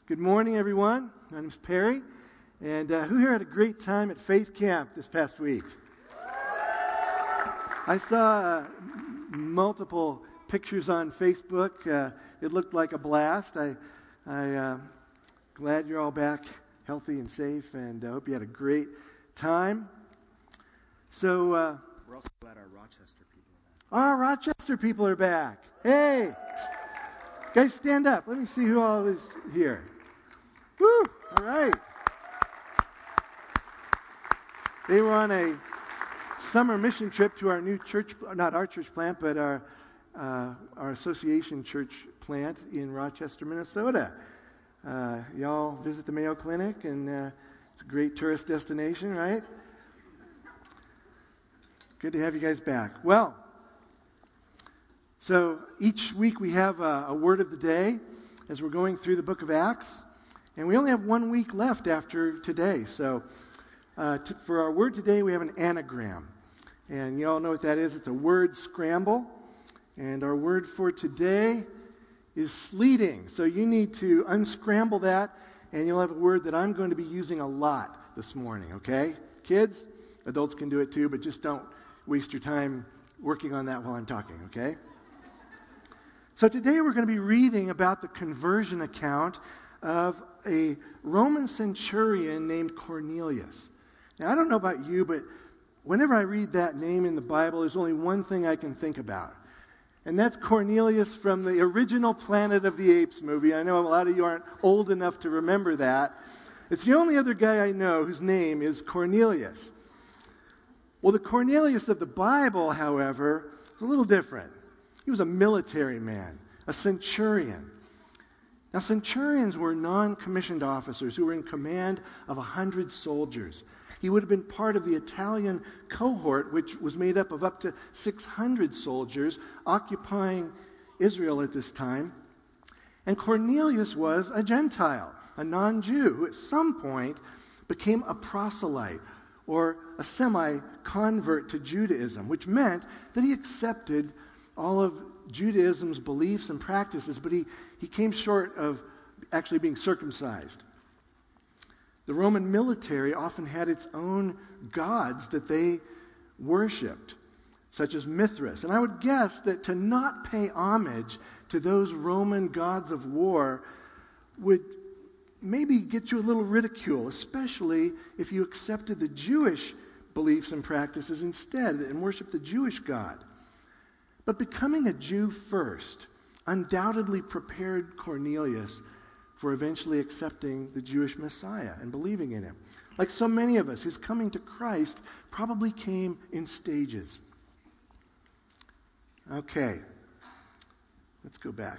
Good morning, everyone. My name's Perry. And who here had a great time at Faith Camp this past week? I saw multiple pictures on Facebook. It looked like a blast. I'm glad you're all back healthy and safe, and I hope you had a great time. So, we're also glad our Rochester people are back. Our Rochester people are back. Hey! Guys, stand up. Let me see who all is here. Woo! All right. They were on a summer mission trip to our new church, not our church plant, but our association church plant in Rochester, Minnesota. Y'all visit the Mayo Clinic, and it's a great tourist destination, right? Good to have you guys back. Well, so each week we have a word of the day as we're going through the book of Acts. And we only have 1 week left after today. So for our word today, we have an anagram. And you all know what that is. It's a word scramble. And our word for today is sleeting. So you need to unscramble that, and you'll have a word that I'm going to be using a lot this morning, okay? Kids, adults can do it too, but just don't waste your time working on that while I'm talking, okay? So today we're going to be reading about the conversion account of a Roman centurion named Cornelius. Now, I don't know about you, but whenever I read that name in the Bible, there's only one thing I can think about. And that's Cornelius from the original Planet of the Apes movie. I know a lot of you aren't old enough to remember that. It's the only other guy I know whose name is Cornelius. Well, the Cornelius of the Bible, however, is a little different. He was a military man, a centurion. Now, centurions were non-commissioned officers who were in command of 100 soldiers. He would have been part of the Italian cohort, which was made up of up to 600 soldiers occupying Israel at this time. And Cornelius was a Gentile, a non-Jew, who at some point became a proselyte, or a semi-convert to Judaism, which meant that he accepted all of Judaism's beliefs and practices, but he came short of actually being circumcised. The Roman military often had its own gods that they worshipped, such as Mithras. And I would guess that to not pay homage to those Roman gods of war would maybe get you a little ridicule, especially if you accepted the Jewish beliefs and practices instead and worshiped the Jewish God. But becoming a Jew first undoubtedly prepared Cornelius for eventually accepting the Jewish Messiah and believing in him. Like so many of us, his coming to Christ probably came in stages. Okay, let's go back.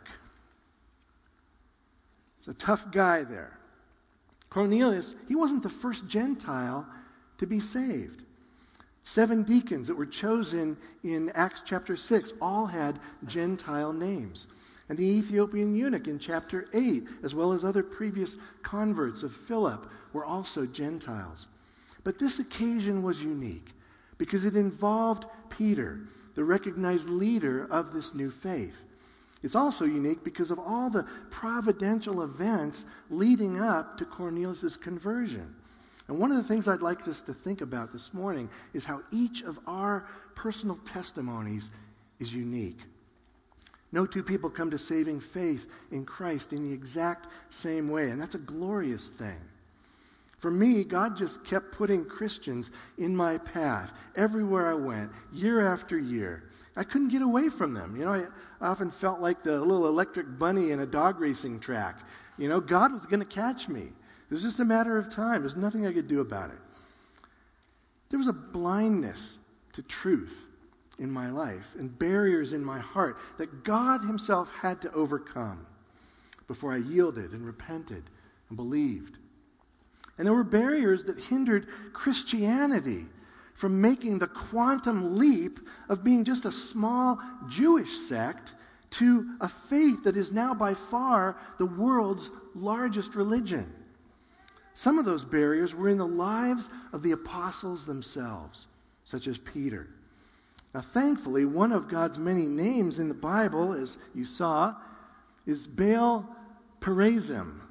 It's a tough guy there. Cornelius, he wasn't the first Gentile to be saved. 7 deacons that were chosen in Acts chapter 6 all had Gentile names. And the Ethiopian eunuch in chapter 8, as well as other previous converts of Philip, were also Gentiles. But this occasion was unique because it involved Peter, the recognized leader of this new faith. It's also unique because of all the providential events leading up to Cornelius' conversion. And one of the things I'd like us to think about this morning is how each of our personal testimonies is unique. No two people come to saving faith in Christ in the exact same way, and that's a glorious thing. For me, God just kept putting Christians in my path everywhere I went, year after year. I couldn't get away from them. I often felt like the little electric bunny in a dog racing track. God was going to catch me. It was just a matter of time. There's nothing I could do about it. There was a blindness to truth in my life and barriers in my heart that God himself had to overcome before I yielded and repented and believed. And there were barriers that hindered Christianity from making the quantum leap of being just a small Jewish sect to a faith that is now by far the world's largest religion. Some of those barriers were in the lives of the apostles themselves, such as Peter. Now, thankfully, one of God's many names in the Bible, as you saw, is Baal Perazim.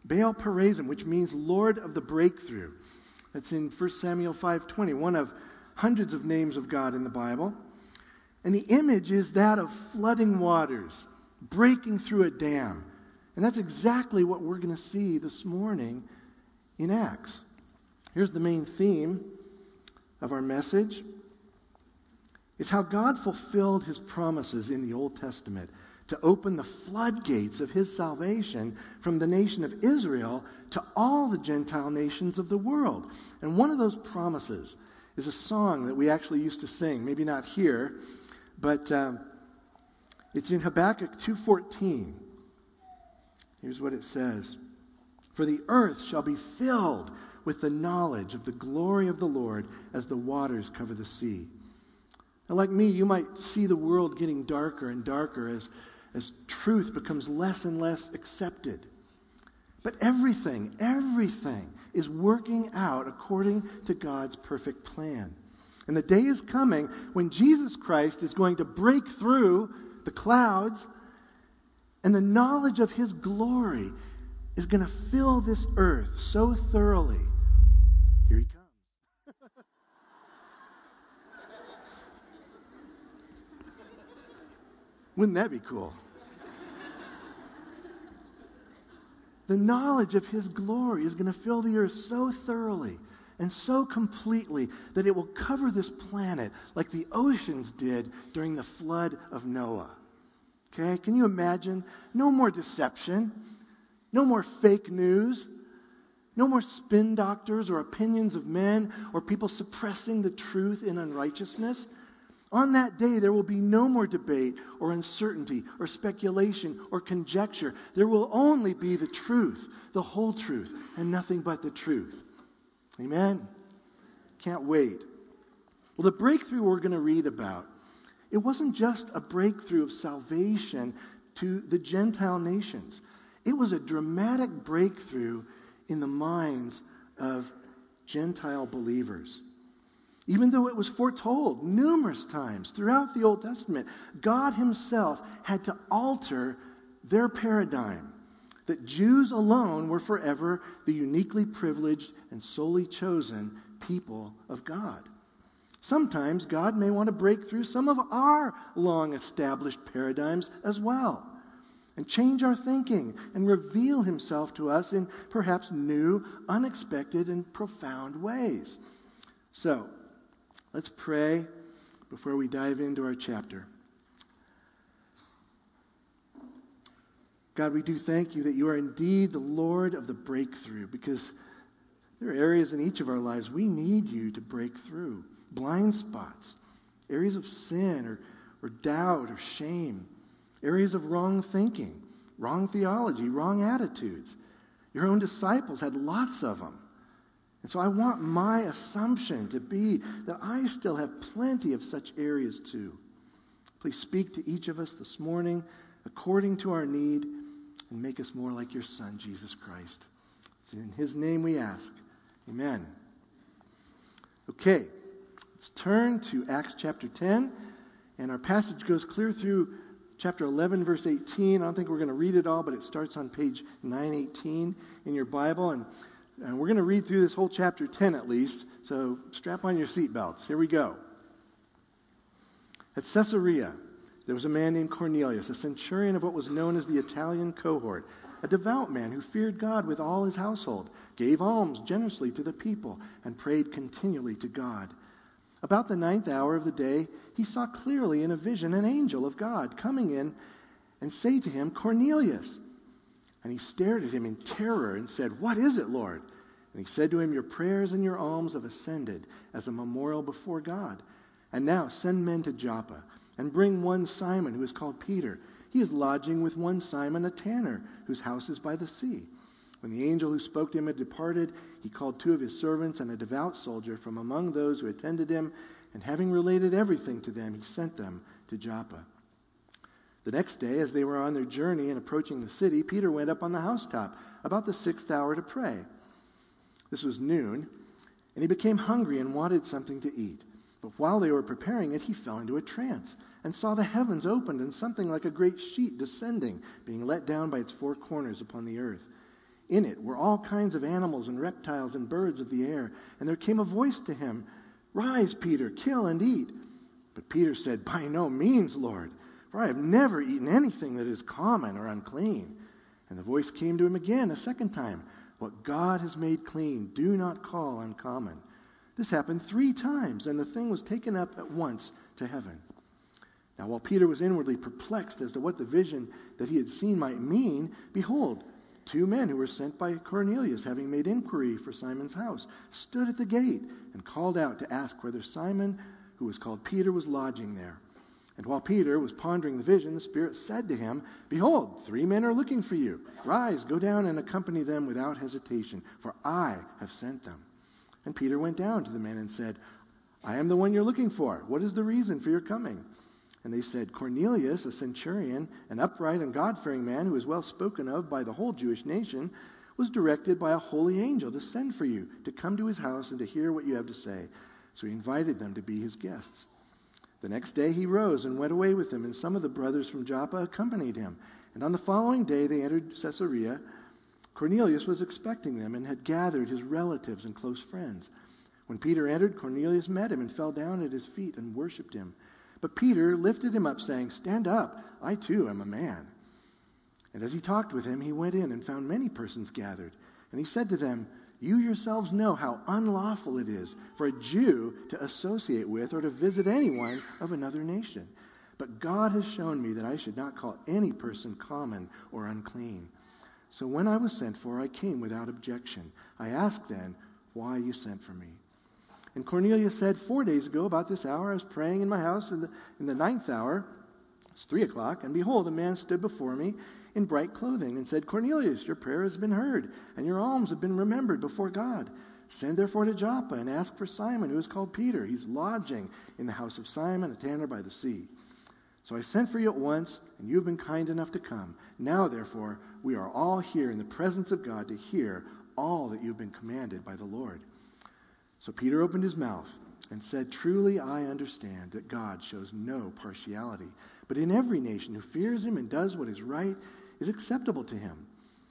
Baal Perazim, which means Lord of the breakthrough. That's in 1 Samuel 5:20, one of hundreds of names of God in the Bible. And the image is that of flooding waters, breaking through a dam. And that's exactly what we're going to see this morning in Acts. Here's the main theme of our message. It's how God fulfilled his promises in the Old Testament to open the floodgates of his salvation from the nation of Israel to all the Gentile nations of the world. And one of those promises is a song that we actually used to sing, maybe not here, but it's in Habakkuk 2:14. Here's what it says. For the earth shall be filled with the knowledge of the glory of the Lord as the waters cover the sea. Now, like me, you might see the world getting darker and darker as truth becomes less and less accepted. But everything is working out according to God's perfect plan. And the day is coming when Jesus Christ is going to break through the clouds, and the knowledge of his glory is going to fill this earth so thoroughly. Here he comes. Wouldn't that be cool? The knowledge of his glory is going to fill the earth so thoroughly and so completely that it will cover this planet like the oceans did during the flood of Noah. Okay? Can you imagine? No more deception. No more fake news. No more spin doctors or opinions of men or people suppressing the truth in unrighteousness. On that day, there will be no more debate or uncertainty or speculation or conjecture. There will only be the truth, the whole truth, and nothing but the truth. Amen? Can't wait. Well, the breakthrough we're going to read about, it wasn't just a breakthrough of salvation to the Gentile nations. It was a dramatic breakthrough in the minds of Gentile believers. Even though it was foretold numerous times throughout the Old Testament, God himself had to alter their paradigm, that Jews alone were forever the uniquely privileged and solely chosen people of God. Sometimes God may want to break through some of our long-established paradigms as well and change our thinking and reveal himself to us in perhaps new, unexpected, and profound ways. So, let's pray before we dive into our chapter. God, we do thank you that you are indeed the Lord of the breakthrough, because there are areas in each of our lives we need you to break through. Blind spots, areas of sin or doubt or shame, areas of wrong thinking, wrong theology, wrong attitudes. Your own disciples had lots of them. And so I want my assumption to be that I still have plenty of such areas too. Please speak to each of us this morning according to our need and make us more like your Son, Jesus Christ. It's in his name we ask. Amen. Okay, let's turn to Acts chapter 10. And our passage goes clear through chapter 11, verse 18. I don't think we're going to read it all, but it starts on page 918 in your Bible. And we're going to read through this whole chapter 10 at least, so strap on your seatbelts. Here we go. At Caesarea, there was a man named Cornelius, a centurion of what was known as the Italian cohort, a devout man who feared God with all his household, gave alms generously to the people, and prayed continually to God. About the 9th hour of the day, he saw clearly in a vision an angel of God coming in and say to him, Cornelius. And he stared at him in terror and said, What is it, Lord? And he said to him, Your prayers and your alms have ascended as a memorial before God. And now send men to Joppa and bring one Simon who is called Peter. He is lodging with one Simon, a tanner, whose house is by the sea. When the angel who spoke to him had departed, he called 2 of his servants and a devout soldier from among those who attended him, and having related everything to them, he sent them to Joppa. The next day, as they were on their journey and approaching the city, Peter went up on the housetop about the 6th hour to pray. This was noon, and he became hungry and wanted something to eat. But while they were preparing it, he fell into a trance and saw the heavens opened and something like a great sheet descending, being let down by its 4 corners upon the earth. In it were all kinds of animals and reptiles and birds of the air. And there came a voice to him, 'Rise, Peter, kill and eat.' But Peter said, 'By no means, Lord, for I have never eaten anything that is common or unclean.' And the voice came to him again a second time, 'What God has made clean, do not call uncommon.' This happened 3 times, and the thing was taken up at once to heaven. Now while Peter was inwardly perplexed as to what the vision that he had seen might mean, behold, 2 men who were sent by Cornelius, having made inquiry for Simon's house, stood at the gate and called out to ask whether Simon, who was called Peter, was lodging there. And while Peter was pondering the vision, the Spirit said to him, 'Behold, 3 men are looking for you. Rise, go down and accompany them without hesitation, for I have sent them.' And Peter went down to the men and said, 'I am the one you're looking for. What is the reason for your coming?' And they said, 'Cornelius, a centurion, an upright and God-fearing man who is well spoken of by the whole Jewish nation, was directed by a holy angel to send for you, to come to his house and to hear what you have to say.' So he invited them to be his guests. The next day he rose and went away with them, and some of the brothers from Joppa accompanied him. And on the following day they entered Caesarea. Cornelius was expecting them and had gathered his relatives and close friends. When Peter entered, Cornelius met him and fell down at his feet and worshipped him. But Peter lifted him up, saying, 'Stand up, I too am a man.' And as he talked with him, he went in and found many persons gathered. And he said to them, 'You yourselves know how unlawful it is for a Jew to associate with or to visit anyone of another nation. But God has shown me that I should not call any person common or unclean. So when I was sent for, I came without objection. I asked then why you sent for me.' And Cornelius said, 4 days ago, about this hour, I was praying in my house in the 9th hour. It's 3 o'clock, and behold, a man stood before me in bright clothing and said, 'Cornelius, your prayer has been heard, and your alms have been remembered before God. Send therefore to Joppa and ask for Simon, who is called Peter. He's lodging in the house of Simon, a tanner by the sea.' So I sent for you at once, and you have been kind enough to come. Now, therefore, we are all here in the presence of God to hear all that you have been commanded by the Lord." So Peter opened his mouth and said, "Truly I understand that God shows no partiality, but in every nation who fears him and does what is right is acceptable to him.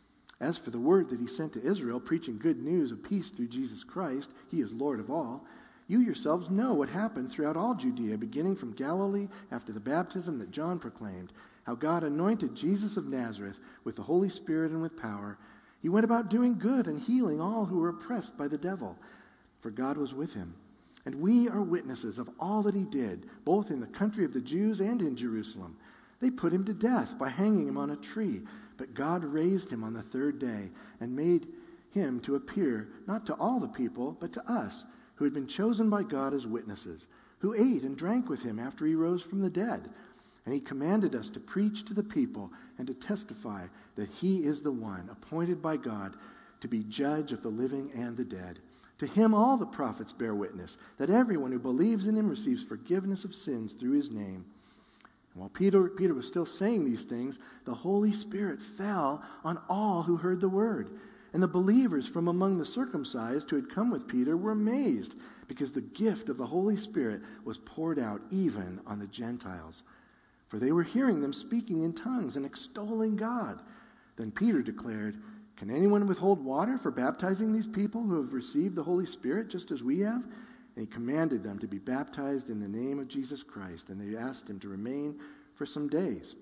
As for the word that he sent to Israel, preaching good news of peace through Jesus Christ, he is Lord of all, you yourselves know what happened throughout all Judea, beginning from Galilee after the baptism that John proclaimed, how God anointed Jesus of Nazareth with the Holy Spirit and with power. He went about doing good and healing all who were oppressed by the devil, for God was with him. And we are witnesses of all that he did, both in the country of the Jews and in Jerusalem. They put him to death by hanging him on a tree, but God raised him on the 3rd day and made him to appear not to all the people, but to us, who had been chosen by God as witnesses, who ate and drank with him after he rose from the dead. And he commanded us to preach to the people and to testify that he is the one appointed by God to be judge of the living and the dead. To him all the prophets bear witness that everyone who believes in him receives forgiveness of sins through his name." And while Peter was still saying these things, the Holy Spirit fell on all who heard the word. And the believers from among the circumcised who had come with Peter were amazed, because the gift of the Holy Spirit was poured out even on the Gentiles. For they were hearing them speaking in tongues and extolling God. Then Peter declared, "Can anyone withhold water for baptizing these people who have received the Holy Spirit just as we have?" And he commanded them to be baptized in the name of Jesus Christ, and they asked him to remain for some days.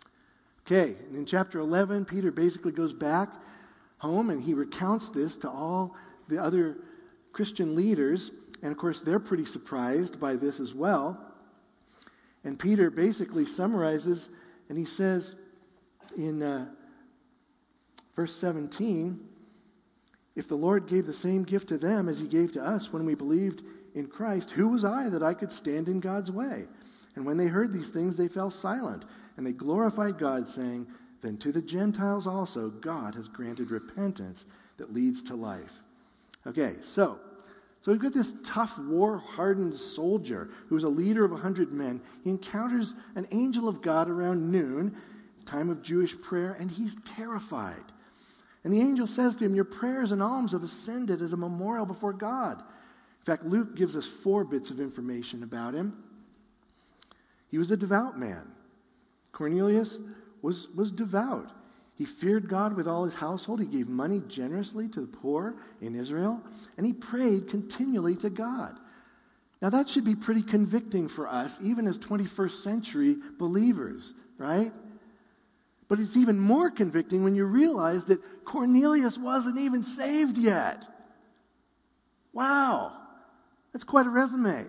Okay, and in chapter 11, Peter basically goes back home and he recounts this to all the other Christian leaders, and of course they're pretty surprised by this as well. And Peter basically summarizes, and he says in verse 17, "If the Lord gave the same gift to them as he gave to us when we believed in Christ, who was I that I could stand in God's way?" And when they heard these things, they fell silent, and they glorified God, saying, "Then to the Gentiles also God has granted repentance that leads to life." Okay, so we've got this tough, war-hardened soldier who's a leader of 100 men. He encounters an angel of God around noon, time of Jewish prayer, and he's terrified. And the angel says to him, "Your prayers and alms have ascended as a memorial before God." In fact, Luke gives us 4 bits of information about him. He was a devout man. Cornelius was devout. He feared God with all his household. He gave money generously to the poor in Israel. And he prayed continually to God. Now that should be pretty convicting for us, even as 21st century believers, right? But it's even more convicting when you realize that Cornelius wasn't even saved yet. Wow, that's quite a resume.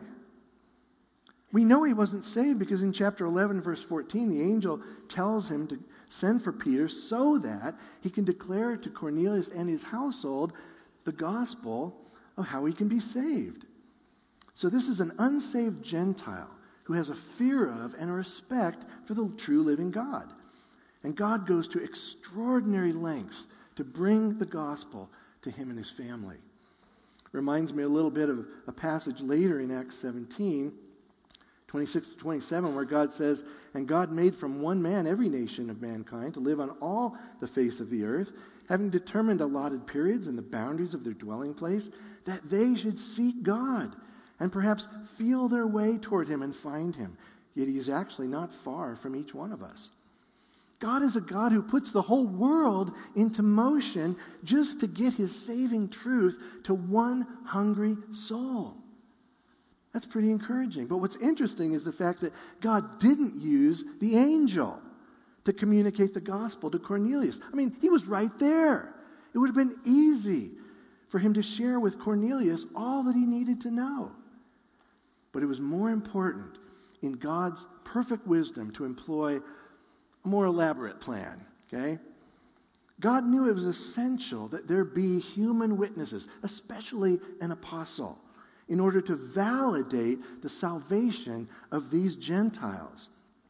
We know he wasn't saved because in chapter 11, verse 14, the angel tells him to send for Peter so that he can declare to Cornelius and his household the gospel of how he can be saved. So this is an unsaved Gentile who has a fear of and a respect for the true living God. And God goes to extraordinary lengths to bring the gospel to him and his family. Reminds me a little bit of a passage later in Acts 17, 26 to 27, where God says, "And God made from one man every nation of mankind to live on all the face of the earth, having determined allotted periods and the boundaries of their dwelling place, that they should seek God and perhaps feel their way toward him and find him. Yet he is actually not far from each one of us." God is a God who puts the whole world into motion just to get his saving truth to one hungry soul. That's pretty encouraging. But what's interesting is the fact that God didn't use the angel to communicate the gospel to Cornelius. I mean, he was right there. It would have been easy for him to share with Cornelius all that he needed to know. But it was more important in God's perfect wisdom to employ a more elaborate plan, okay? God knew it was essential that there be human witnesses, especially an apostle, in order to validate the salvation of these Gentiles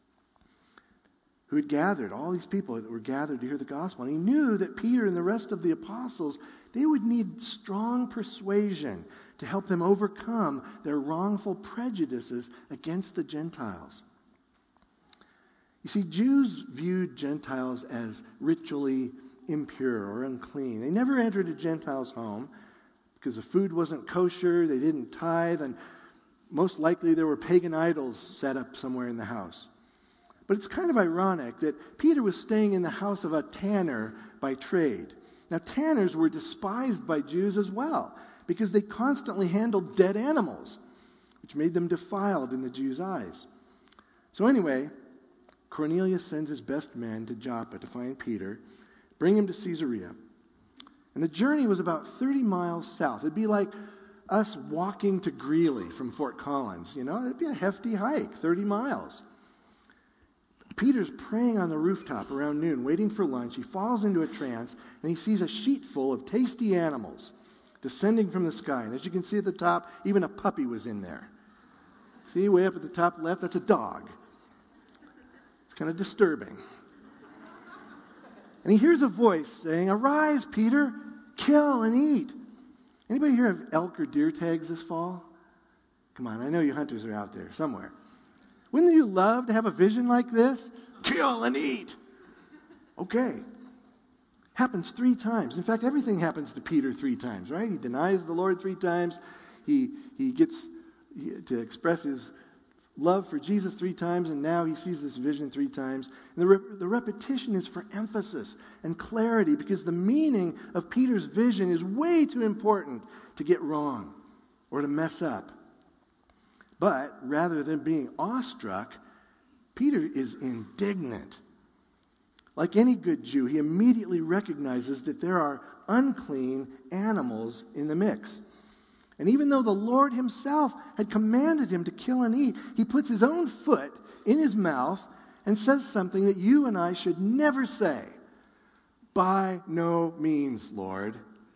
who had gathered, all these people that were gathered to hear the gospel. And he knew that Peter and the rest of the apostles, they would need strong persuasion to help them overcome their wrongful prejudices against the Gentiles. You see, Jews viewed Gentiles as ritually impure or unclean. They never entered a Gentile's home because the food wasn't kosher, they didn't tithe, and most likely there were pagan idols set up somewhere in the house. But it's kind of ironic that Peter was staying in the house of a tanner by trade. Now, tanners were despised by Jews as well because they constantly handled dead animals, which made them defiled in the Jews' eyes. So anyway, Cornelius sends his best men to Joppa to find Peter, bring him to Caesarea. And the journey was about 30 miles south. It'd be like us walking to Greeley from Fort Collins. You know, it'd be a hefty hike, 30 miles. Peter's praying on the rooftop around noon, waiting for lunch. He falls into a trance, and he sees a sheet full of tasty animals descending from the sky. And as you can see at the top, even a puppy was in there. See, way up at the top left, that's a dog. It's kind of disturbing. And he hears a voice saying, "Arise, Peter, kill and eat." Anybody here have elk or deer tags this fall? Come on, I know you hunters are out there somewhere. Wouldn't you love to have a vision like this? Kill and eat. Okay. Happens 3 times. In fact, everything happens to Peter 3 times, right? He denies the Lord 3 times. He gets to express his love for Jesus 3 times, and now he sees this vision 3 times. And the repetition is for emphasis and clarity because the meaning of Peter's vision is way too important to get wrong or to mess up. But rather than being awestruck, Peter is indignant. Like any good Jew, he immediately recognizes that there are unclean animals in the mix. And even though the Lord himself had commanded him to kill and eat, he puts his own foot in his mouth and says something that you and I should never say. "By no means, Lord."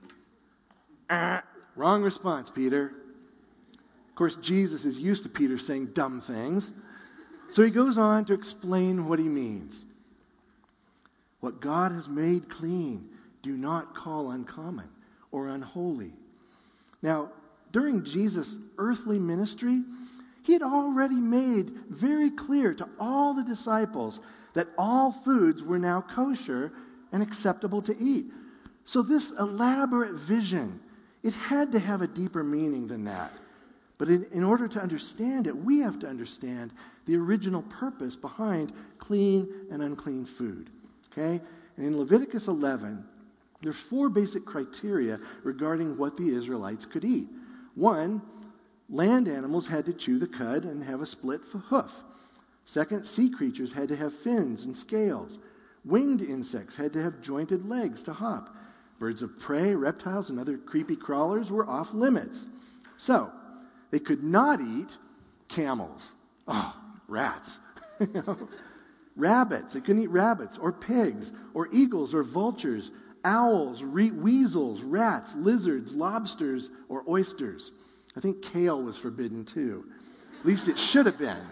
Wrong response, Peter. Of course, Jesus is used to Peter saying dumb things. So he goes on to explain what he means. What God has made clean, do not call uncommon or unholy. Now, during Jesus' earthly ministry, he had already made very clear to all the disciples that all foods were now kosher and acceptable to eat. So this elaborate vision, it had to have a deeper meaning than that. But in order to understand it, we have to understand the original purpose behind clean and unclean food. Okay? And in Leviticus 11, there's 4 basic criteria regarding what the Israelites could eat. 1, land animals had to chew the cud and have a split hoof. 2, sea creatures had to have fins and scales. Winged insects had to have jointed legs to hop. Birds of prey, reptiles, and other creepy crawlers were off limits. So, they could not eat camels. Oh, rats. Rabbits. They couldn't eat rabbits or pigs or eagles or vultures, owls, weasels, rats, lizards, lobsters, or oysters. I think kale was forbidden too. At least it should have been.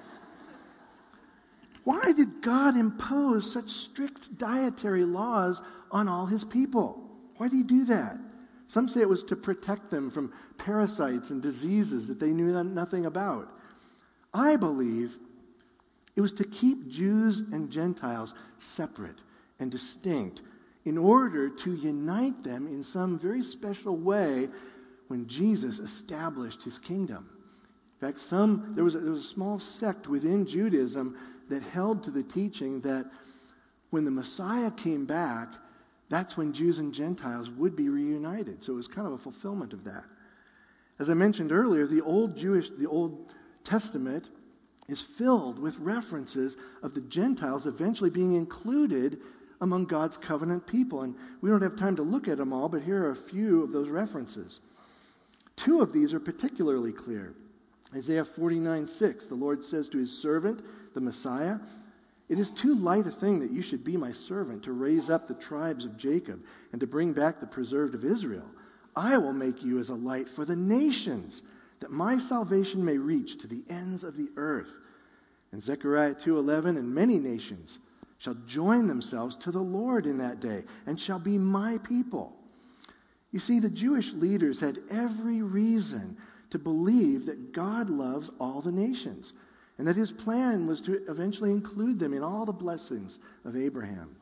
Why did God impose such strict dietary laws on all his people? Why did he do that? Some say it was to protect them from parasites and diseases that they knew nothing about. I believe it was to keep Jews and Gentiles separate and distinct in order to unite them in some very special way when Jesus established his kingdom. In fact, there was a small sect within Judaism that held to the teaching that when the Messiah came back, that's when Jews and Gentiles would be reunited. So it was kind of a fulfillment of that. As I mentioned earlier, the Old Testament is filled with references of the Gentiles eventually being included among God's covenant people. And we don't have time to look at them all, but here are a few of those references. 2 of these are particularly clear. Isaiah 49:6, the Lord says to his servant, the Messiah, "It is too light a thing that you should be my servant to raise up the tribes of Jacob and to bring back the preserved of Israel. I will make you as a light for the nations, that my salvation may reach to the ends of the earth." And Zechariah 2:11, "And many nations shall join themselves to the Lord in that day, and shall be my people." You see, the Jewish leaders had every reason to believe that God loves all the nations, and that his plan was to eventually include them in all the blessings of Abraham.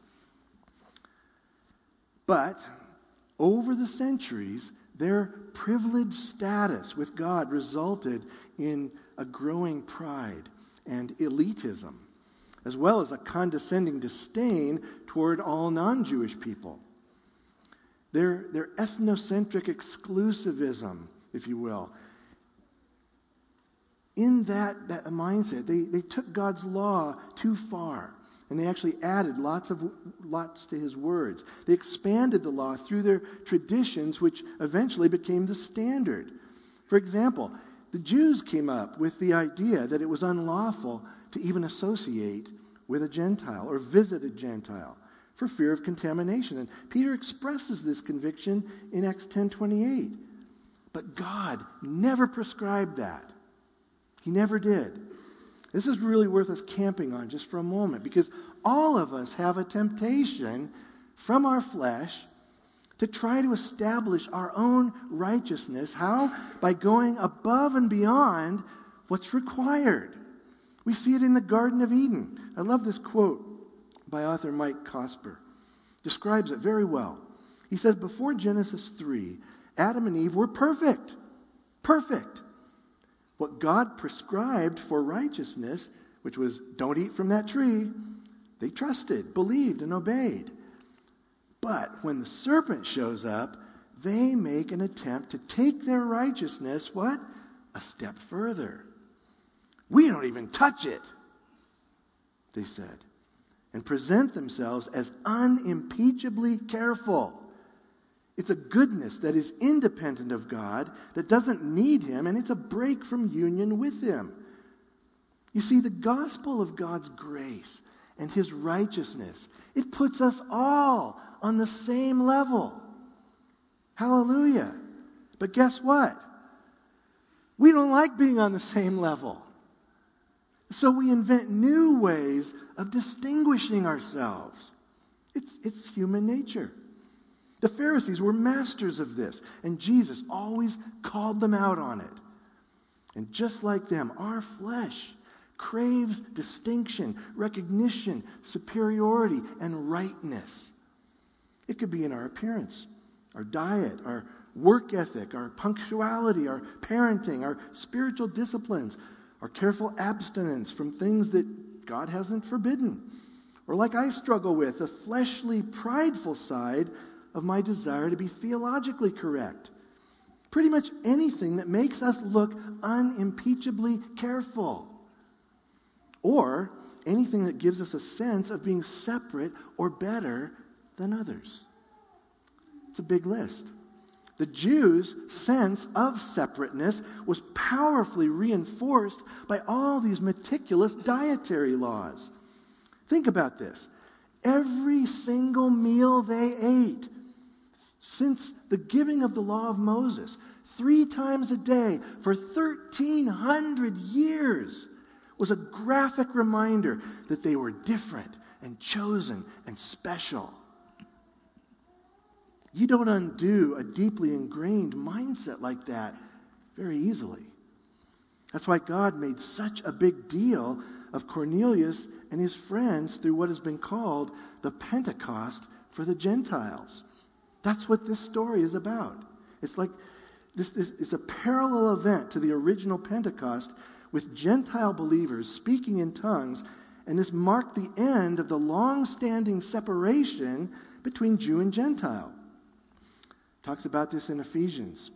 But over the centuries, their privileged status with God resulted in a growing pride and elitism, as well as a condescending disdain toward all non-Jewish people. Their ethnocentric exclusivism, if you will, in that mindset, they took God's law too far, and they actually added lots to his words. They expanded the law through their traditions, which eventually became the standard. For example, the Jews came up with the idea that it was unlawful to even associate with a Gentile or visit a Gentile for fear of contamination. And Peter expresses this conviction in Acts 10:28. But God never prescribed that. He never did. This is really worth us camping on just for a moment, because all of us have a temptation from our flesh to try to establish our own righteousness. How? By going above and beyond what's required. We see it in the Garden of Eden. I love this quote by author Mike Cosper. Describes it very well. He says, before Genesis 3, Adam and Eve were perfect. Perfect. What God prescribed for righteousness, which was don't eat from that tree, they trusted, believed, and obeyed. But when the serpent shows up, they make an attempt to take their righteousness, what? A step further. We don't even touch it, they said, and present themselves as unimpeachably careful. It's a goodness that is independent of God, that doesn't need him, and it's a break from union with him. You see, the gospel of God's grace and his righteousness, it puts us all on the same level. Hallelujah. But guess what? We don't like being on the same level. So we invent new ways of distinguishing ourselves. It's human nature. The Pharisees were masters of this, and Jesus always called them out on it. And just like them, our flesh craves distinction, recognition, superiority, and rightness. It could be in our appearance, our diet, our work ethic, our punctuality, our parenting, our spiritual disciplines, our careful abstinence from things that God hasn't forbidden, Or like I struggle with, the fleshly, prideful side of my desire to be theologically correct. Pretty much anything that makes us look unimpeachably careful. Or anything that gives us a sense of being separate or better than others. It's a big list. The Jews' sense of separateness was powerfully reinforced by all these meticulous dietary laws. Think about this. Every single meal they ate since the giving of the law of Moses, 3 times a day for 1,300 years, was a graphic reminder that they were different and chosen and special. You don't undo a deeply ingrained mindset like that very easily. That's why God made such a big deal of Cornelius and his friends through what has been called the Pentecost for the Gentiles. That's what this story is about. It's like this is a parallel event to the original Pentecost with Gentile believers speaking in tongues, and this marked the end of the long-standing separation between Jew and Gentile. Talks about this in Ephesians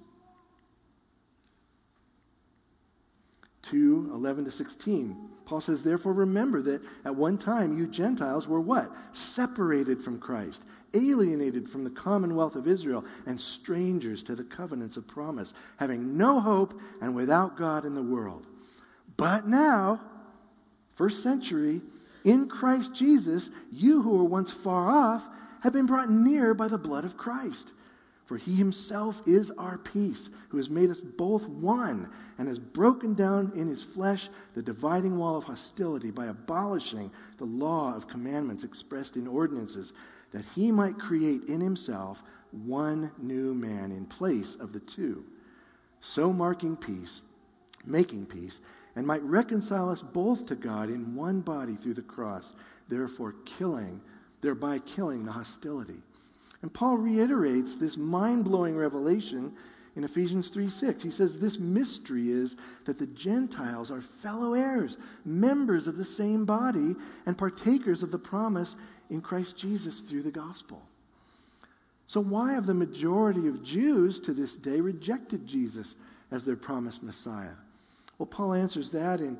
2:11-16. Paul says, therefore remember that at one time you Gentiles were what? Separated from Christ, alienated from the commonwealth of Israel, and strangers to the covenants of promise, having no hope and without God in the world. But now, first century, in Christ Jesus, you who were once far off have been brought near by the blood of Christ. For he himself is our peace, who has made us both one and has broken down in his flesh the dividing wall of hostility by abolishing the law of commandments expressed in ordinances, that he might create in himself one new man in place of the two, so making peace, and might reconcile us both to God in one body through the cross, thereby killing the hostility. And Paul reiterates this mind-blowing revelation in Ephesians 3:6. He says this mystery is that the Gentiles are fellow heirs, members of the same body, and partakers of the promise in Christ Jesus through the gospel. So why have the majority of Jews to this day rejected Jesus as their promised Messiah? Well, Paul answers that in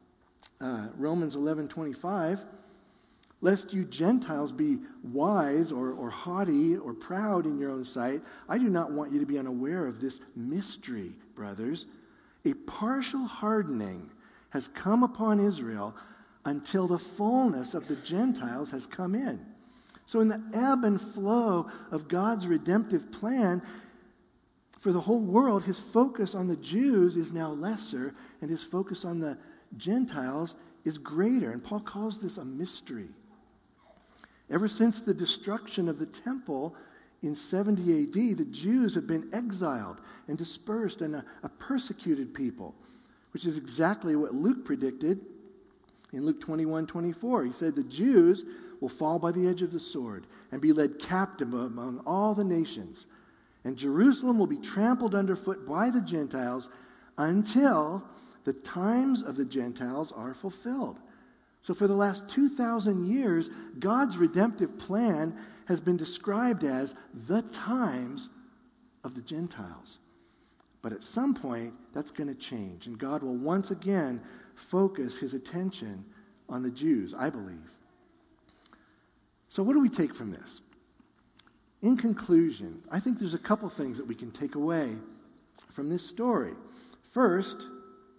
Romans 11:25. Lest you Gentiles be wise or haughty or proud in your own sight, I do not want you to be unaware of this mystery, brothers. A partial hardening has come upon Israel until the fullness of the Gentiles has come in. So in the ebb and flow of God's redemptive plan for the whole world, his focus on the Jews is now lesser, and his focus on the Gentiles is greater. And Paul calls this a mystery. Ever since the destruction of the temple in 70 A.D., the Jews have been exiled and dispersed and a persecuted people, which is exactly what Luke predicted in Luke 21:24. He said the Jews will fall by the edge of the sword and be led captive among all the nations, and Jerusalem will be trampled underfoot by the Gentiles until the times of the Gentiles are fulfilled. So for the last 2,000 years, God's redemptive plan has been described as the times of the Gentiles. But at some point, that's going to change, and God will once again focus his attention on the Jews, I believe. So what do we take from this? In conclusion, I think there's a couple things that we can take away from this story. First,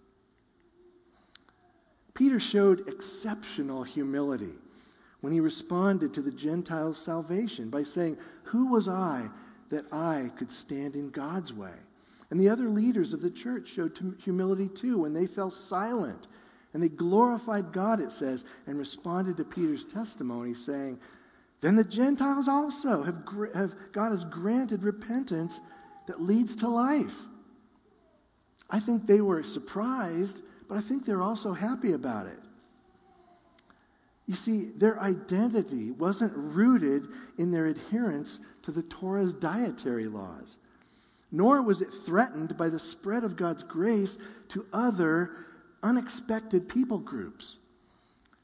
Peter showed exceptional humility when he responded to the Gentiles' salvation by saying, "Who was I that I could stand in God's way?" And the other leaders of the church showed humility too when they fell silent. And they glorified God, it says, and responded to Peter's testimony saying, "Then the Gentiles also God has granted repentance that leads to life." I think they were surprised, but I think they're also happy about it. You see, their identity wasn't rooted in their adherence to the Torah's dietary laws, nor was it threatened by the spread of God's grace to other unexpected people groups.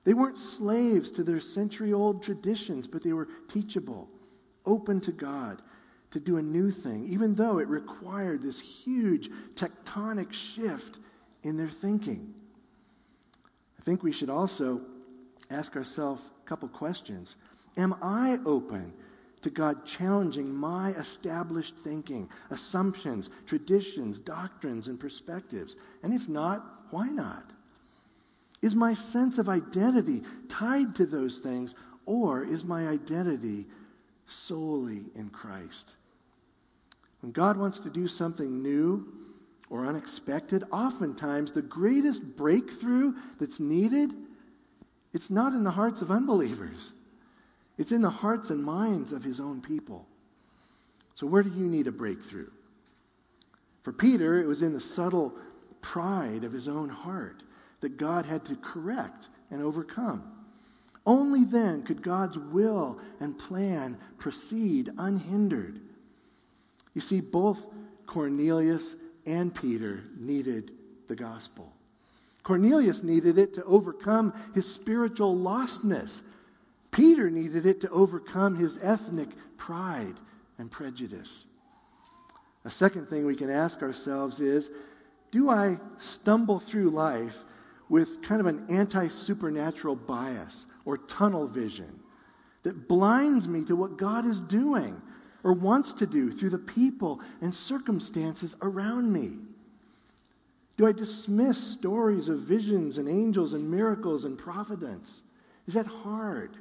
They weren't slaves to their century-old traditions, but they were teachable, open to God, to do a new thing, even though it required this huge tectonic shift in their thinking. I think we should also ask ourselves a couple questions. Am I open to God challenging my established thinking, assumptions, traditions, doctrines, and perspectives? And if not, why not? Is my sense of identity tied to those things, or is my identity solely in Christ? When God wants to do something new or unexpected, oftentimes the greatest breakthrough that's needed, it's not in the hearts of unbelievers. It's in the hearts and minds of his own people. So where do you need a breakthrough? For Peter, it was in the subtle pride of his own heart that God had to correct and overcome. Only then could God's will and plan proceed unhindered. You see, both Cornelius and Peter needed the gospel. Cornelius needed it to overcome his spiritual lostness. Peter needed it to overcome his ethnic pride and prejudice. A second thing we can ask ourselves is, do I stumble through life with kind of an anti-supernatural bias or tunnel vision that blinds me to what God is doing or wants to do through the people and circumstances around me? Do I dismiss stories of visions and angels and miracles and providence? Is that hard?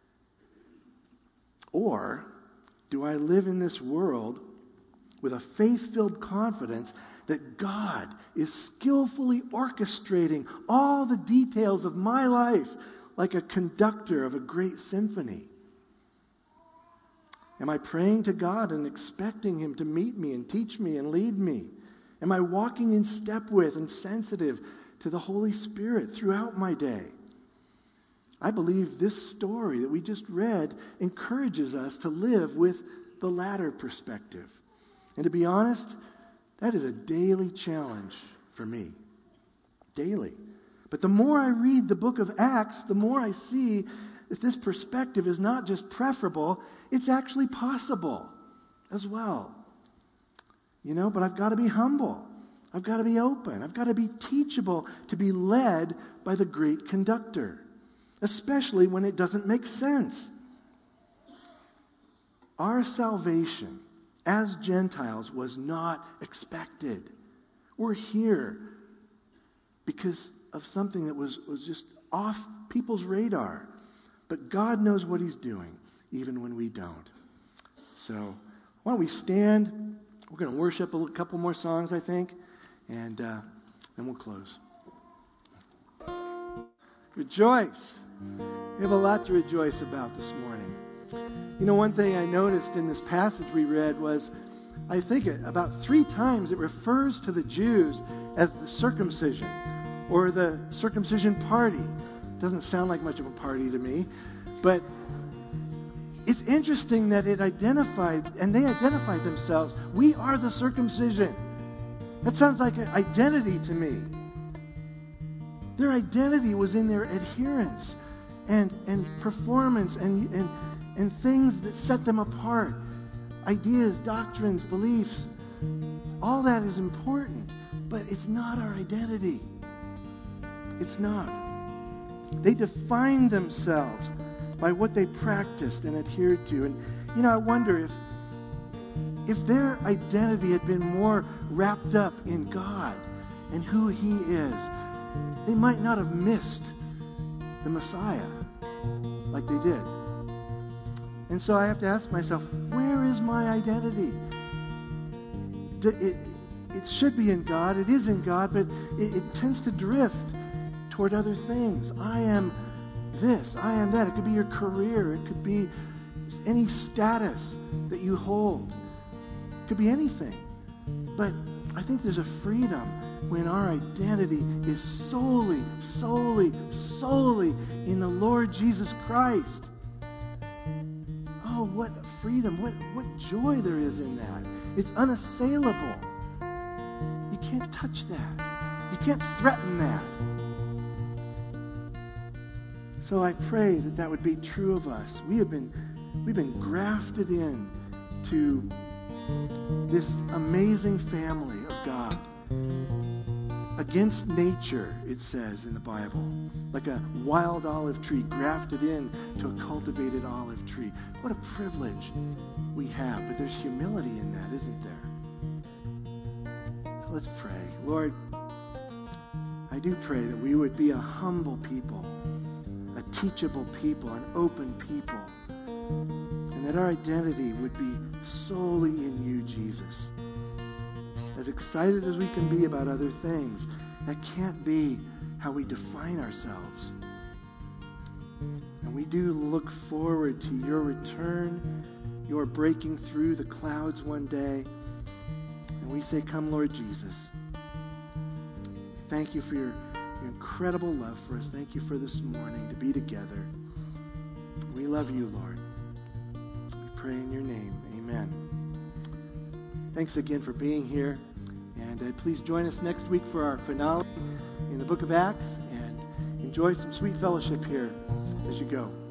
Or do I live in this world with a faith-filled confidence that God is skillfully orchestrating all the details of my life like a conductor of a great symphony? Am I praying to God and expecting him to meet me and teach me and lead me? Am I walking in step with and sensitive to the Holy Spirit throughout my day? I believe this story that we just read encourages us to live with the latter perspective. And to be honest, that is a daily challenge for me. Daily. But the more I read the book of Acts, the more I see that this perspective is not just preferable, it's actually possible as well. But I've got to be humble. I've got to be open. I've got to be teachable to be led by the great conductor, especially when it doesn't make sense. Our salvation as Gentiles was not expected. We're here because of something that was just off people's radar. But God knows what he's doing, even when we don't. So why don't we stand? We're going to worship a couple more songs, I think, and then we'll close. Rejoice. We have a lot to rejoice about this morning. One thing I noticed in this passage we read was, I think about 3 times it refers to the Jews as the circumcision or the circumcision party. Doesn't sound like much of a party to me, but it's interesting that they identified themselves. We are the circumcision. That sounds like an identity to me. Their identity was in their adherence and performance and things that set them apart. Ideas, doctrines, beliefs. All that is important, but it's not our identity. It's not. They defined themselves by what they practiced and adhered to. And, I wonder if their identity had been more wrapped up in God and who he is, they might not have missed the Messiah like they did. And so I have to ask myself, where is my identity? It should be in God. It is in God, but it tends to drift toward other things. I am this, I am that. It could be your career. It could be any status that you hold. It could be anything. But I think there's a freedom when our identity is solely in the Lord Jesus Christ. Oh, what freedom, what joy there is in that. It's unassailable. You can't touch that. You can't threaten that. So I pray that that would be true of us. We've been grafted in to this amazing family of God. Against nature, it says in the Bible, like a wild olive tree grafted in to a cultivated olive tree. What a privilege we have, but there's humility in that, isn't there? So let's pray. Lord, I do pray that we would be a humble people, a teachable people, an open people, and that our identity would be solely in you, Jesus. As excited as we can be about other things, that can't be how we define ourselves. And we do look forward to your return, your breaking through the clouds one day. And we say, come, Lord Jesus. Thank you for your incredible love for us. Thank you for this morning to be together. We love you, Lord. We pray in your name. Amen. Thanks again for being here. And please join us next week for our finale in the book of Acts. And enjoy some sweet fellowship here as you go.